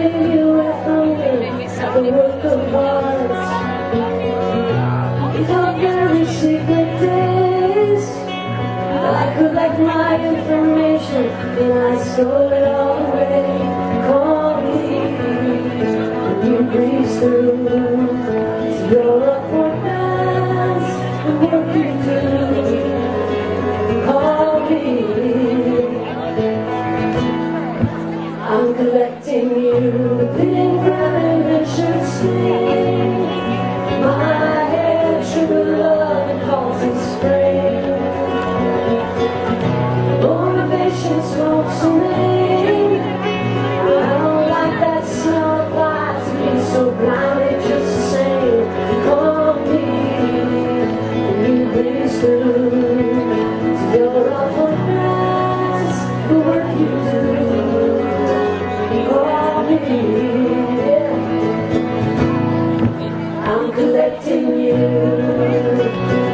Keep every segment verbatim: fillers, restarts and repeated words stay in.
leave you with only the work of art. These are very secret days. I collect my information and I store it all away. Call me when you breeze through your appointments, the work you do. Call me, I'm collecting you. Pink premonition sing. My head sugar love and calls in spring. Motivation smokes away. I don't like that smell of lies. Being so blinded just the same. Call me when you breeze through to your awful nights, the work you do. Call me, yeah. I'm collecting you.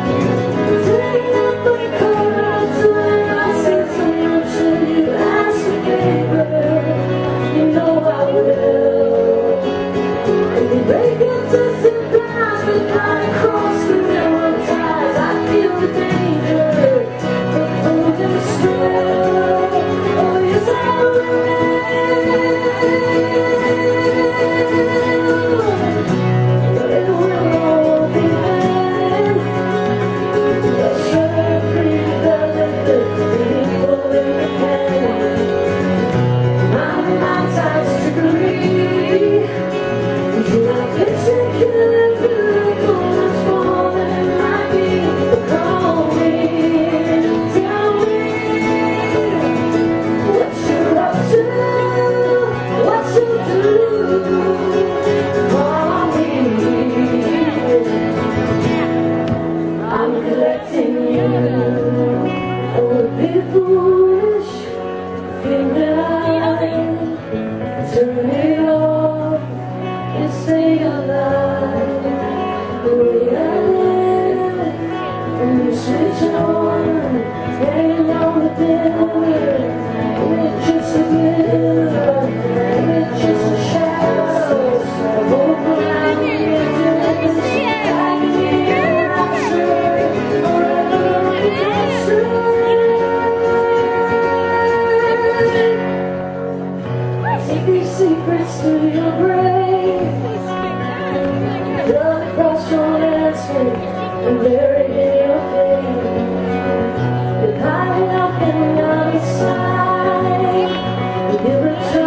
Turn it off and stay alive. The way I live, when you switch on, hanging on the dimmer, and it's just a glimmer, and it's just a shadow. I hope around me and it's like me, I'm sure forever it's true. Take these secrets to your grave, dug across your landscape and buried in your grave. You're piling up and on the side, you give a